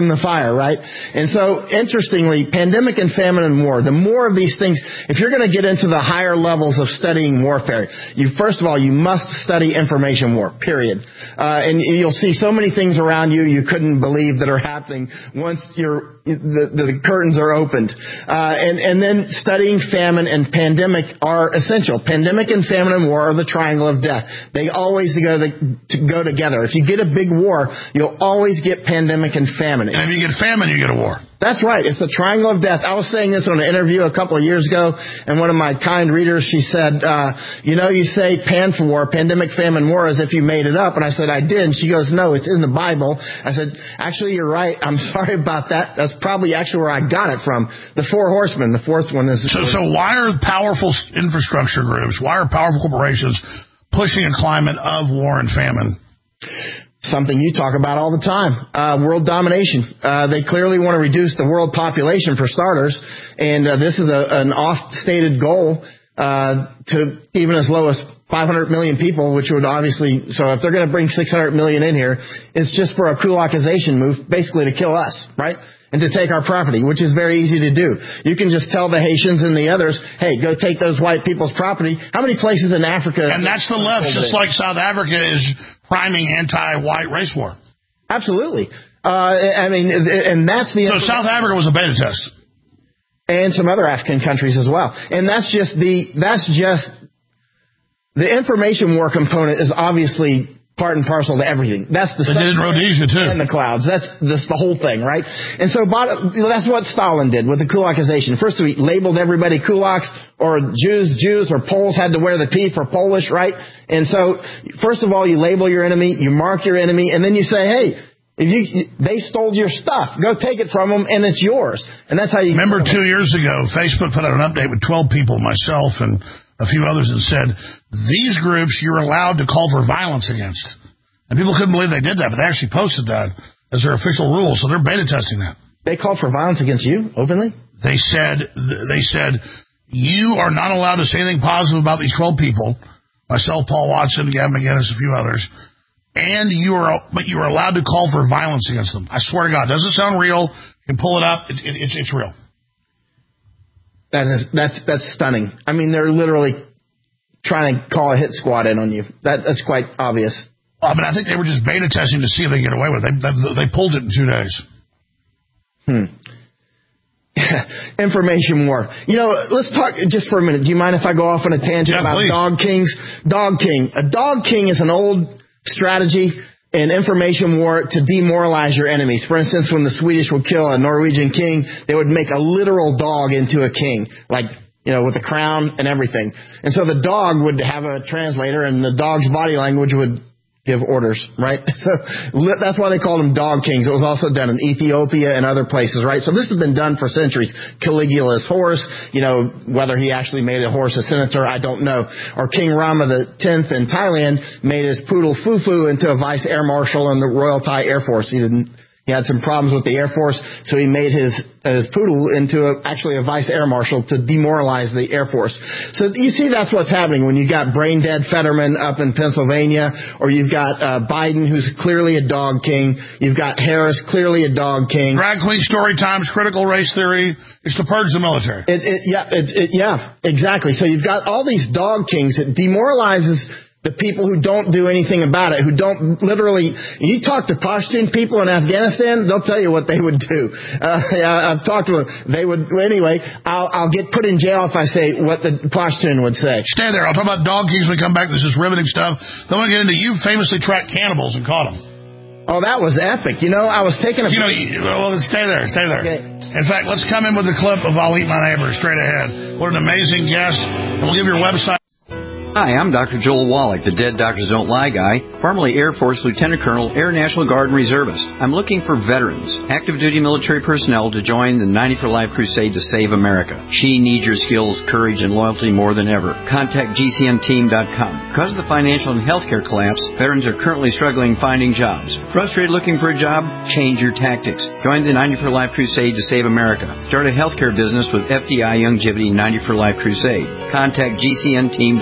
the fire, right? And so, interestingly, pandemic and famine and war, the more of these things, if you're going to get into the higher levels of studying warfare, first of all, you must study information war, period. And you'll see so many things around you couldn't believe that are happening once the curtains are opened. And then studying famine and pandemic are essential. Pandemic and famine and war are the triangle of death. They always go together. If you get a big war, you'll always get pandemic and famine. And if you get famine, you get a war. That's right. It's the triangle of death. I was saying this on an interview a couple of years ago, and one of my kind readers, she said, you say pan for war, pandemic, famine, war, as if you made it up. And I said, I did. And she goes, no, it's in the Bible. I said, actually, you're right. I'm sorry about that. That's probably actually where I got it from. The four horsemen. The fourth one is... So why are powerful infrastructure groups, why are powerful corporations pushing a climate of war and famine? Something you talk about all the time, world domination. They clearly want to reduce the world population for starters, and this is an oft-stated goal to even as low as 500 million people, which would obviously, so if they're going to bring 600 million in here, it's just for a kulakization move, basically to kill us, right? And to take our property, which is very easy to do. You can just tell the Haitians and the others, hey, go take those white people's property. How many places in Africa? And that's the left, just like South Africa is priming anti-white race war. Absolutely. And that's the... So South Africa was a beta test. And some other African countries as well. And that's just the information war component is obviously part and parcel to everything. That's the stuff. They did in Rhodesia, too. And the clouds. That's the whole thing, right? And so that's what Stalin did with the kulakization. First, he labeled everybody kulaks, or Jews, or Poles had to wear the P for Polish, right? And so, first of all, you label your enemy, you mark your enemy, and then you say, hey, they stole your stuff. Go take it from them, and it's yours. And that's how you... Remember 2 years ago, Facebook put out an update with 12 people, myself and a few others, and said, these groups you're allowed to call for violence against. And people couldn't believe they did that, but they actually posted that as their official rule, so they're beta testing that. They called for violence against you, openly? They said, you are not allowed to say anything positive about these 12 people, myself, Paul Watson, Gavin McInnes, a few others, but you are allowed to call for violence against them. I swear to God, does it sound real? You can pull it up. It's real. That's stunning. I mean, they're literally trying to call a hit squad in on you. That's quite obvious. I mean, I think they were just beta testing to see if they get away with it. They pulled it in 2 days. Information war. Let's talk just for a minute. Do you mind if I go off on a tangent about please. dog kings? Dog king. A dog king is an old strategy in information war to demoralize your enemies. For instance, when the Swedish would kill a Norwegian king, they would make a literal dog into a king, with a crown and everything. And so the dog would have a translator, and the dog's body language would give orders, right? So that's why they called them dog kings. It was also done in Ethiopia and other places, right? So this has been done for centuries. Caligula's horse, whether he actually made a horse a senator, I don't know. Or King Rama X in Thailand made his poodle Fufu into a vice air marshal in the Royal Thai Air Force. He had some problems with the Air Force, so he made his poodle into actually a vice air marshal to demoralize the Air Force. So you see that's what's happening when you got brain dead Fetterman up in Pennsylvania, or you've got Biden, who's clearly a dog king. You've got Harris, clearly a dog king. Drag queen story times, critical race theory. It's to purge the military. Yeah, exactly. So you've got all these dog kings. It demoralizes the people who don't do anything about it, who don't literally... You talk to Pashtun people in Afghanistan, they'll tell you what they would do. I've talked to them. They would... Anyway, I'll get put in jail if I say what the Pashtun would say. Stay there. I'll talk about dog kings when we come back. This is riveting stuff. Then we'll get into you famously tracked cannibals and caught them. Oh, that was epic. I was taking a... well, stay there. Okay. In fact, let's come in with a clip of I'll Eat My Neighbor straight ahead. What an amazing guest. And we'll give your website... Hi, I'm Dr. Joel Wallach, the Dead Doctors Don't Lie guy, formerly Air Force Lieutenant Colonel, Air National Guard and Reservist. I'm looking for veterans, active duty military personnel to join the 90 for Life crusade to save America. She needs your skills, courage, and loyalty more than ever. Contact GCNteam.com. Because of the financial and healthcare collapse, veterans are currently struggling finding jobs. Frustrated looking for a job? Change your tactics. Join the 90 for Life crusade to save America. Start a healthcare business with FDI Longevity 90 for Life crusade. Contact GCNteam.com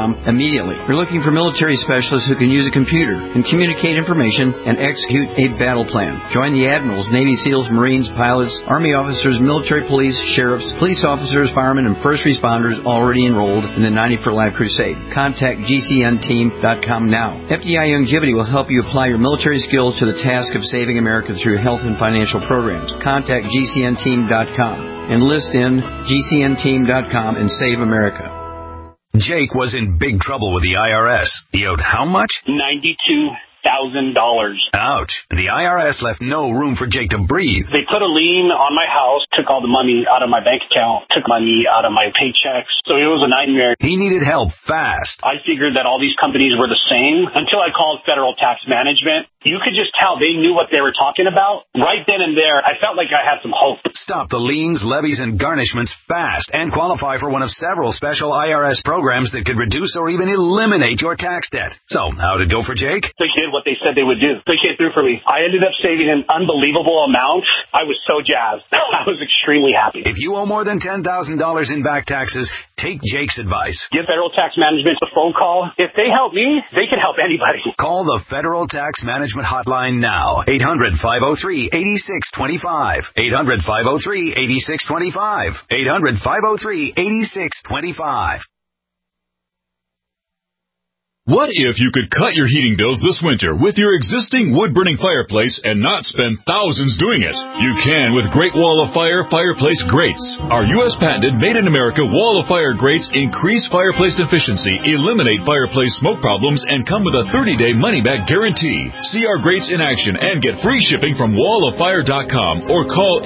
GCNteam.com immediately. We're looking for military specialists who can use a computer and communicate information and execute a battle plan. Join the admirals, Navy SEALs, Marines, pilots, Army officers, military police, sheriffs, police officers, firemen, and first responders already enrolled in the 90 for Life Crusade. Contact GCNteam.com now. FDI Longevity will help you apply your military skills to the task of saving America through health and financial programs. Contact GCNteam.com. Enlist in GCNteam.com and save America. Jake was in big trouble with the IRS. He owed how much? $92,000. Ouch. The IRS left no room for Jake to breathe. They put a lien on my house, took all the money out of my bank account, took money out of my paychecks. So it was a nightmare. He needed help fast. I figured that all these companies were the same until I called Federal Tax Management. You could just tell they knew what they were talking about. Right then and there, I felt like I had some hope. Stop the liens, levies, and garnishments fast and qualify for one of several special IRS programs that could reduce or even eliminate your tax debt. So, how did it go for Jake? They did what they said they would do. They came through for me. I ended up saving an unbelievable amount. I was so jazzed. I was extremely happy. If you owe more than $10,000 in back taxes, take Jake's advice. Give Federal Tax Management a phone call. If they help me, they can help anybody. Call the Federal Tax Management hotline now. 800-503-8625. 800-503-8625. 800-503-8625. What if you could cut your heating bills this winter with your existing wood-burning fireplace and not spend thousands doing it? You can with Great Wall of Fire fireplace grates. Our U.S. patented made-in-America Wall of Fire grates increase fireplace efficiency, eliminate fireplace smoke problems, and come with a 30-day money-back guarantee. See our grates in action and get free shipping from walloffire.com or call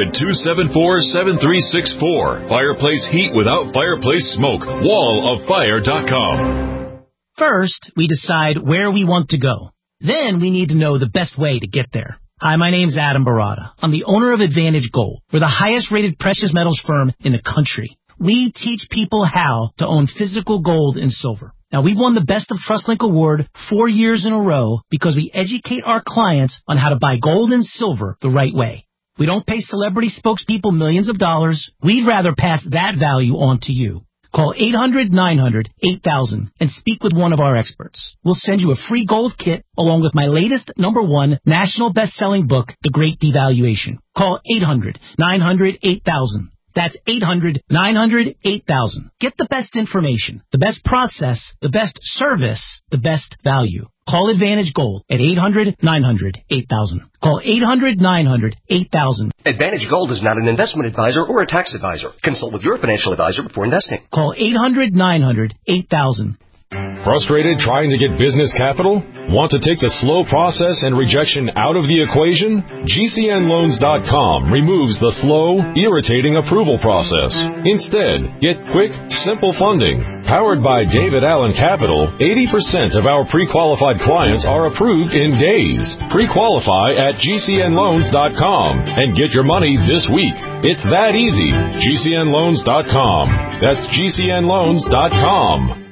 800-274-7364. Fireplace heat without fireplace smoke. walloffire.com. First, we decide where we want to go. Then we need to know the best way to get there. Hi, my name's Adam Barada. I'm the owner of Advantage Gold. We're the highest-rated precious metals firm in the country. We teach people how to own physical gold and silver. Now, we've won the Best of TrustLink Award 4 years in a row because we educate our clients on how to buy gold and silver the right way. We don't pay celebrity spokespeople millions of dollars. We'd rather pass that value on to you. Call 800-900-8000 and speak with one of our experts. We'll send you a free gold kit along with my latest #1 national best-selling book, The Great Devaluation. Call 800-900-8000. That's 800-900-8000. Get the best information, the best process, the best service, the best value. Call Advantage Gold at 800-900-8000. Call 800-900-8000. Advantage Gold is not an investment advisor or a tax advisor. Consult with your financial advisor before investing. Call 800-900-8000. Frustrated trying to get business capital? Want to take the slow process and rejection out of the equation? GCNloans.com removes the slow, irritating approval process. Instead, get quick, simple funding. Powered by David Allen Capital, 80% of our pre-qualified clients are approved in days. Pre-qualify at GCNloans.com and get your money this week. It's that easy. GCNloans.com. That's GCNloans.com.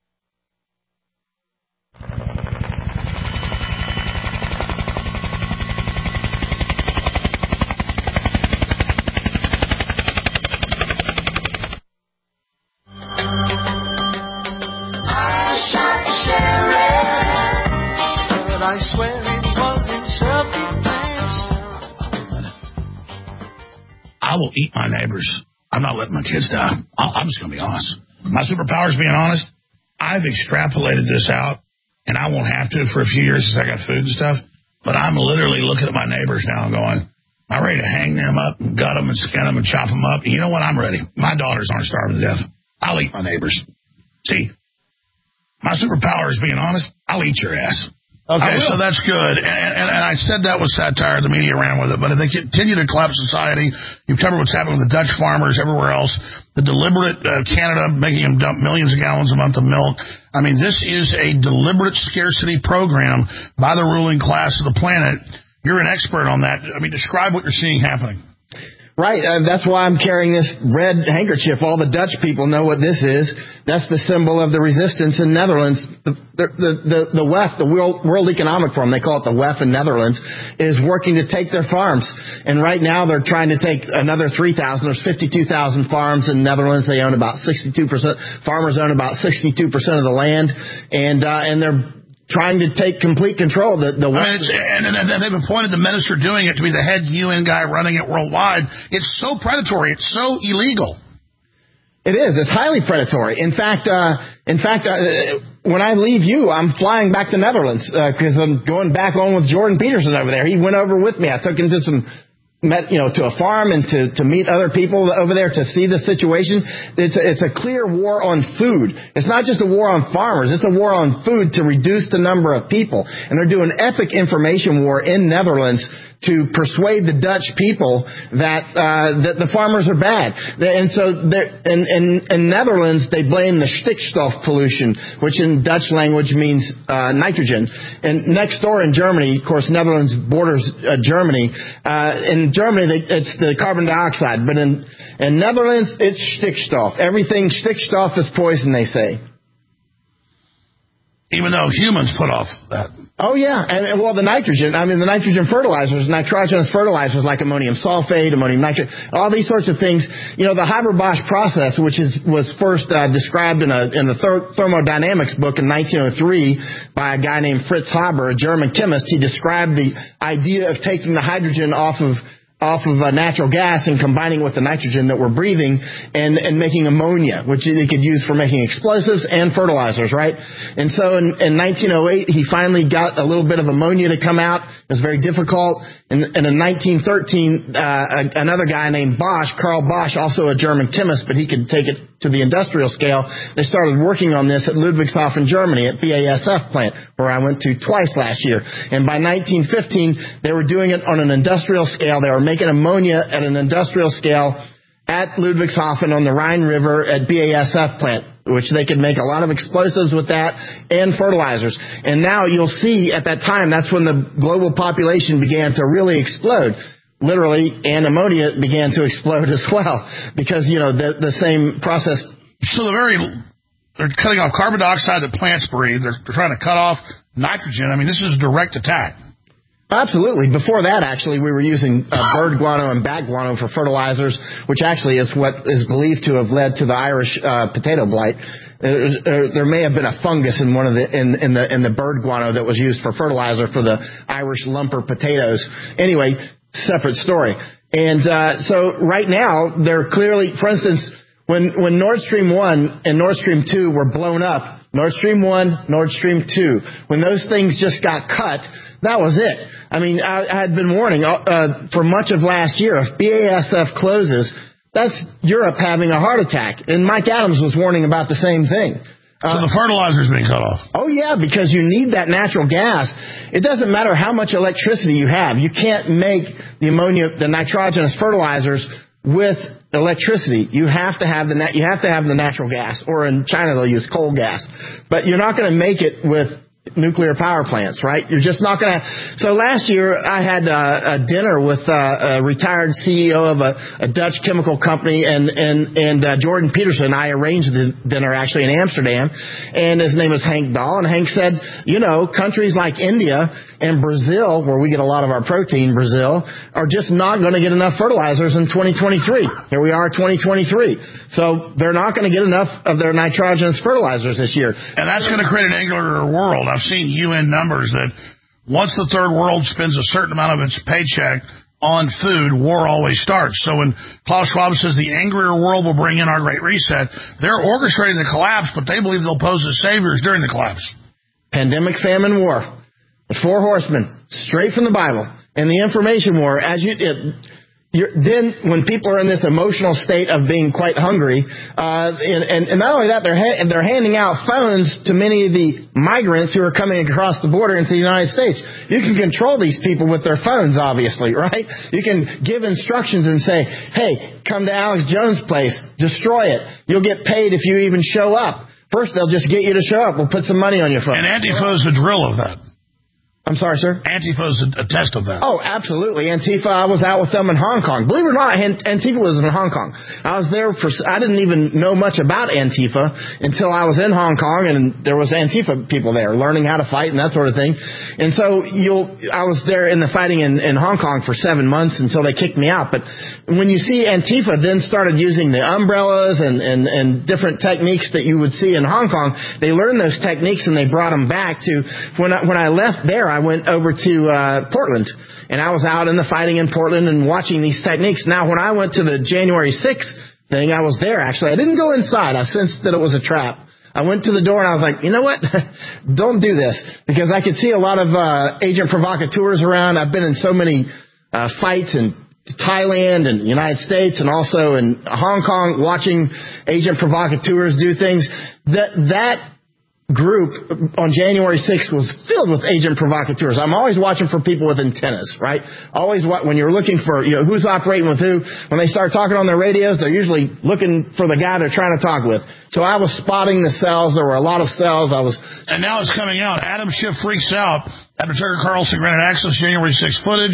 I swear it wasn't self-defense. I will eat my neighbors. I'm not letting my kids die. I'm just going to be honest. My superpower is being honest. I've extrapolated this out, and I won't have to for a few years since I got food and stuff, but I'm literally looking at my neighbors now and going, I'm ready to hang them up and gut them and skin them and chop them up. And you know what? I'm ready. My daughters aren't starving to death. I'll eat my neighbors. See, my superpower is being honest. I'll eat your ass. Okay, so that's good. And I said that was satire. The media ran with it. But if they continue to collapse society, you've covered what's happening with the Dutch farmers everywhere else, the deliberate Canada making them dump millions of gallons a month of milk. I mean, this is a deliberate scarcity program by the ruling class of the planet. You're an expert on that. I mean, describe what you're seeing happening. Right, that's why I'm carrying this red handkerchief. All the Dutch people know what this is. That's the symbol of the resistance in Netherlands. The WEF, the World Economic Forum, they call it the WEF in Netherlands, is working to take their farms. And right now they're trying to take another 3,000. There's 52,000 farms in Netherlands. They own about 62%. Farmers own about 62% of the land, and they're trying to take complete control. And they've appointed the minister doing it to be the head UN guy running it worldwide. It's so predatory. It's so illegal. It is. It's highly predatory. In fact, when I leave you, I'm flying back to Netherlands because I'm going back on with Jordan Peterson over there. He went over with me. I took him to to a farm and to meet other people over there to see the situation. It's a clear war on food. It's not just a war on farmers. It's a war on food to reduce the number of people. And they're doing epic information war in Netherlands to persuade the Dutch people that the farmers are bad. And so in Netherlands, they blame the stikstof pollution, which in Dutch language means nitrogen. And next door in Germany, of course, Netherlands borders Germany. In Germany, it's the carbon dioxide. But in Netherlands, it's stikstof. Everything stikstof is poison, they say. Even though humans put off that. Oh, yeah. And the nitrogen fertilizers, nitrogenous fertilizers like ammonium sulfate, ammonium nitrate, all these sorts of things. The Haber-Bosch process, which was first described in a thermodynamics book in 1903 by a guy named Fritz Haber, a German chemist. He described the idea of taking the hydrogen off of natural gas and combining with the nitrogen that we're breathing and making ammonia, which they could use for making explosives and fertilizers, right? And so in 1908, he finally got a little bit of ammonia to come out. It was very difficult. And in 1913, another guy named Bosch, Karl Bosch, also a German chemist, but he could take it to the industrial scale. They started working on this at Ludwigshafen, Germany, at BASF plant, where I went to twice last year. And by 1915, they were doing it on an industrial scale. They were making ammonia at an industrial scale at Ludwigshafen on the Rhine River at BASF plant, which they could make a lot of explosives with that and fertilizers. And now you'll see at that time, that's when the global population began to really explode. Literally, and ammonia began to explode as well because, the same process. So they're cutting off carbon dioxide that plants breathe. They're trying to cut off nitrogen. I mean, this is a direct attack. Absolutely. Before that, actually, we were using bird guano and bat guano for fertilizers, which actually is what is believed to have led to the Irish potato blight. There may have been a fungus in one of in the bird guano that was used for fertilizer for the Irish lumper potatoes. Anyway, separate story. And so right now, they're clearly, for instance, when Nord Stream 1 and Nord Stream 2 were blown up, Nord Stream 1, Nord Stream 2, when those things just got cut, that was it. I mean, I had been warning for much of last year, if BASF closes, that's Europe having a heart attack. And Mike Adams was warning about the same thing. So the fertilizer's being cut off. Oh, yeah, because you need that natural gas. It doesn't matter how much electricity you have. You can't make the ammonia, the nitrogenous fertilizers with electricity. You have to have the natural gas, or in China they'll use coal gas. But you're not going to make it with nuclear power plants, right? You're just not going to. So last year I had a dinner with a retired CEO of a Dutch chemical company, and Jordan Peterson. I arranged the dinner actually in Amsterdam, and his name is Hank Dahl. And Hank said, countries like India and Brazil, where we get a lot of our protein, Brazil, are just not going to get enough fertilizers in 2023. Here we are, 2023. So they're not going to get enough of their nitrogenous fertilizers this year. And that's going to create an angrier world. I've seen UN numbers that once the third world spends a certain amount of its paycheck on food, war always starts. So when Klaus Schwab says the angrier world will bring in our Great Reset, they're orchestrating the collapse, but they believe they'll pose as saviors during the collapse. Pandemic, famine, war. The four horsemen, straight from the Bible. And the information war, then when people are in this emotional state of being quite hungry, and not only that, they're handing out phones to many of the migrants who are coming across the border into the United States. You can control these people with their phones, obviously, right? You can give instructions and say, hey, come to Alex Jones' place, destroy it. You'll get paid if you even show up. First, they'll just get you to show up. We'll put some money on your phone. And Antifa is the drill of that. I'm sorry, sir? Antifa is a test of that. Oh, absolutely. Antifa, I was out with them in Hong Kong. Believe it or not, Antifa was in Hong Kong. I was there I didn't even know much about Antifa until I was in Hong Kong, and there was Antifa people there learning how to fight and that sort of thing. And so I was there in the fighting in Hong Kong for 7 months until they kicked me out. But when you see Antifa then started using the umbrellas and different techniques that you would see in Hong Kong, they learned those techniques and they brought them back to when I left there. I went over to Portland, and I was out in the fighting in Portland and watching these techniques. Now, when I went to the January 6th thing, I was there, actually. I didn't go inside. I sensed that it was a trap. I went to the door, and I was like, you know what? Don't do this, because I could see a lot of agent provocateurs around. I've been in so many fights in Thailand and the United States and also in Hong Kong watching agent provocateurs do things. That group on January 6th was filled with agent provocateurs. I'm always watching for people with antennas, right? Always when you're looking for, who's operating with who, when they start talking on their radios, they're usually looking for the guy they're trying to talk with. So I was spotting the cells. There were a lot of cells. And now it's coming out. Adam Schiff freaks out after Tucker Carlson granted access to January 6th footage.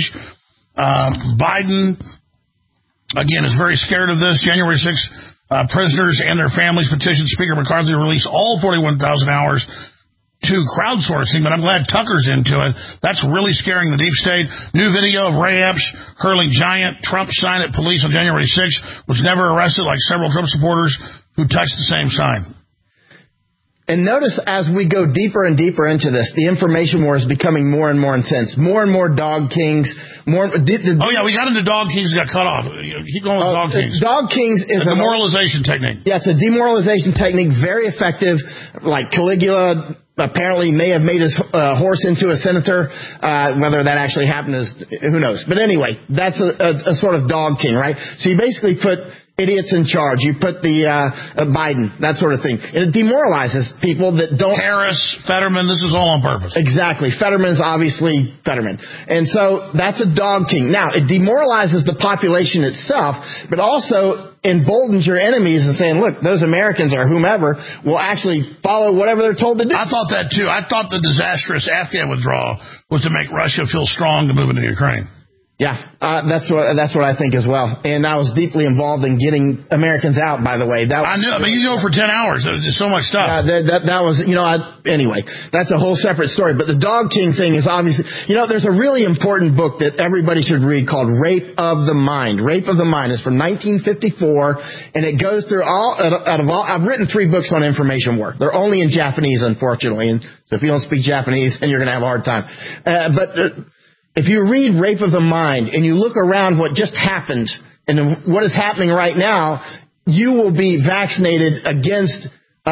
Biden, again, is very scared of this. January 6th prisoners and their families petitioned Speaker McCarthy to release all 41,000 hours to crowdsourcing, but I'm glad Tucker's into it. That's really scaring the deep state. New video of Ray Epps hurling giant Trump sign at police on January 6th, was never arrested like several Trump supporters who touched the same sign. And notice as we go deeper and deeper into this, the information war is becoming more and more intense. More and more dog kings. We got into dog kings, got cut off. Keep going with dog kings. Dog kings is a demoralization technique. Yeah, it's a demoralization technique, very effective. Like Caligula apparently may have made his horse into a senator. Whether that actually happened is who knows. But anyway, that's a sort of dog king, right? So you basically put idiots in charge. You put the Biden, that sort of thing. And it demoralizes people that don't... Harris, Fetterman, this is all on purpose. Exactly. Fetterman's obviously Fetterman. And so that's a dog king. Now, it demoralizes the population itself, but also emboldens your enemies and saying, look, those Americans or whomever will actually follow whatever they're told to do. I thought that, too. I thought the disastrous Afghan withdrawal was to make Russia feel strong to move into Ukraine. Yeah, that's what I think as well. And I was deeply involved in getting Americans out, by the way. I knew, but you go for 10 hours. There was just so much stuff. That was, anyway, that's a whole separate story. But the dog king thing is obviously, there's a really important book that everybody should read called Rape of the Mind. Rape of the Mind is from 1954, and it goes through I've written 3 books on information war. They're only in Japanese, unfortunately. And so if you don't speak Japanese, then you're going to have a hard time. If you read Rape of the Mind and you look around what just happened and what is happening right now, you will be vaccinated against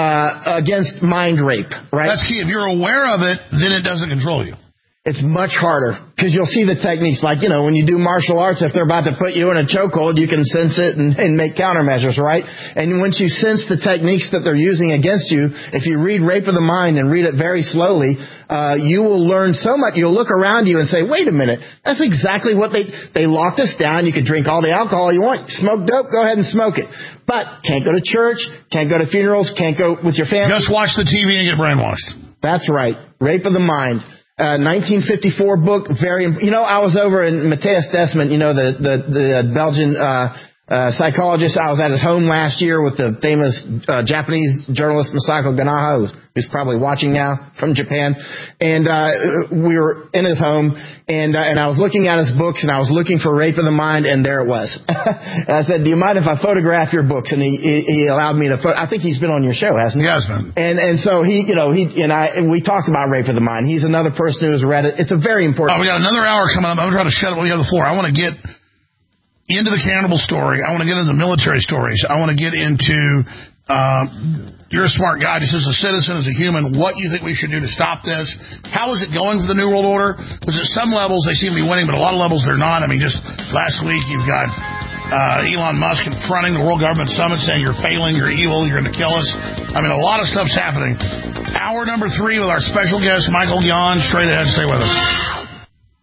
mind rape, right? That's key. If you're aware of it, then it doesn't control you. It's much harder because you'll see the techniques. Like, when you do martial arts, if they're about to put you in a chokehold, you can sense it and make countermeasures, right? And once you sense the techniques that they're using against you, if you read Rape of the Mind and read it very slowly, you will learn so much. You'll look around you and say, wait a minute, that's exactly what they locked us down. You can drink all the alcohol you want. Smoke dope, go ahead and smoke it. But can't go to church, can't go to funerals, can't go with your family. Just watch the TV and get brainwashed. That's right. Rape of the Mind. 1954 book, I was over in Matthias Desmond, the Belgian psychologist. I was at his home last year with the famous Japanese journalist Masako Ganaha, who's probably watching now from Japan. And we were in his home, and I was looking at his books, and I was looking for Rape of the Mind, and there it was. And I said, do you mind if I photograph your books? And he allowed me to I think he's been on your show, hasn't he? Yes, man. And so we talked about Rape of the Mind. He's another person who has read it. It's a very important... we got another hour coming up. I'm going to try to shut up what we got before. I want to get into the cannibal story. I want to get into the military stories. I want to get into... you're a smart guy. Just as a citizen, as a human, what you think we should do to stop this? How is it going for the New World Order? Because at some levels they seem to be winning, but a lot of levels they're not. I mean, just last week you've got Elon Musk confronting the World Government Summit saying you're failing, you're evil, you're going to kill us. I mean, a lot of stuff's happening. Hour number 3 with our special guest, Michael Yon. Straight ahead. Stay with us.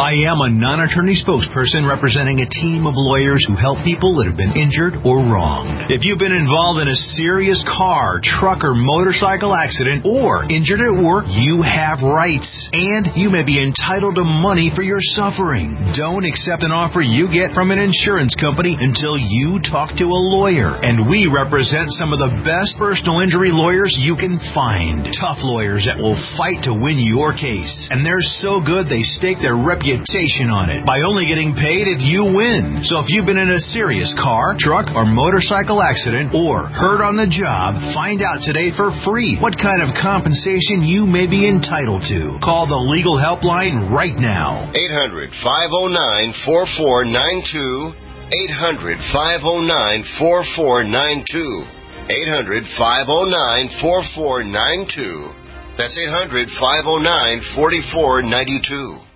I am a non-attorney spokesperson representing a team of lawyers who help people that have been injured or wronged. If you've been involved in a serious car, truck, or motorcycle accident or injured at work, you have rights, and you may be entitled to money for your suffering. Don't accept an offer you get from an insurance company until you talk to a lawyer, and we represent some of the best personal injury lawyers you can find. Tough lawyers that will fight to win your case, and they're so good they stake their reputation on it by only getting paid if you win. So if you've been in a serious car, truck, or motorcycle accident or hurt on the job, find out today for free what kind of compensation you may be entitled to. Call the legal helpline right now. 800-509-4492. 800-509-4492. 800-509-4492. That's 800-509-4492.